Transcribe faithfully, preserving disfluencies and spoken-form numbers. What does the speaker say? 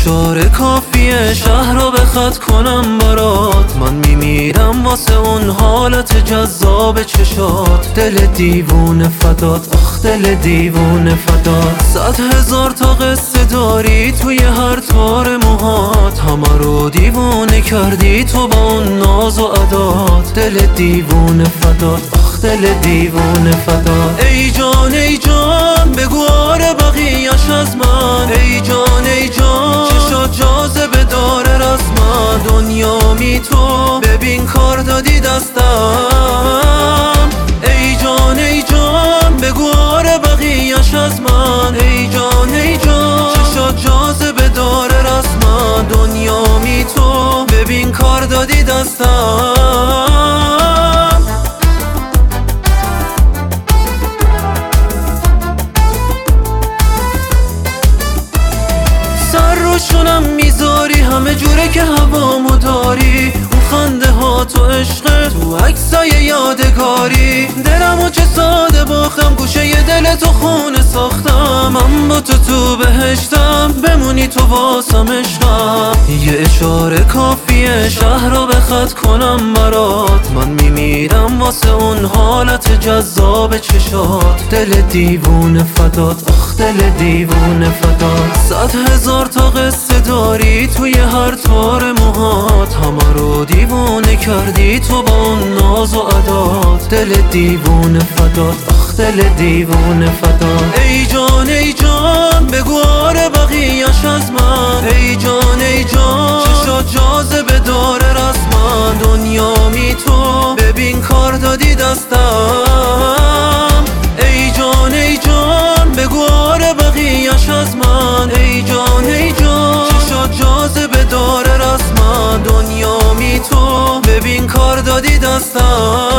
اشاره کافیه شهر رو به خط کنم برات. من میمیرم واسه اون حالت جذاب چشات. دل دیوونه فدات، آخ دل دیوونه فدات. صد هزار تا قصه داری توی هر تار موهات. همه رو دیوونه کردی تو با اون ناز و عدات. دل دیوونه فدات، آخ دل دیوونه فدات. ای جان ای جان بگو آره بقیه‌اش از من. ای جان ای جان چشات جاذبه داره رسما. دنیا می تو ببین کار دادی دستم. ای جان ای جان بگو آره بقیه‌اش از من. ای جان ای جان چشات جاذبه داره رسما. دنیا می تو ببین کار دادی دستم. سر روشونم میذاری همه جوره که هوامو داری. اون خنده ها تو عشقه تو عکسای یادگاری. دلمو چه ساده باختم گوشه ی دل تو خونه ساختم. من با تو تو بهشتم بمونی تو واسم عشقم. یه اشاره کافیه شهر رو به خط کنم برات. من میمیرم واسه اون حالت جذاب چشات. دل دیوونه فدات، آخ دل دیوونه فدات. صد هزار تا قصه داری توی هر تار موهات. همه رو دیوونه کردی تو با اون ناز و عدات. دل دیوونه فدات، آخ دل دیوونه فدات. ای جان ای جان بگو آره بقیه‌اش از من. ای جان ای جان چشات جاذبه داره رسما. دنیا می تو ببین کار دادی دستم. ای جان ای جان بگو آره بقیه‌اش از من. ای جان ای جان چشات جاذبه داره رسما. دنیا می تو ببین کار دادی دستم.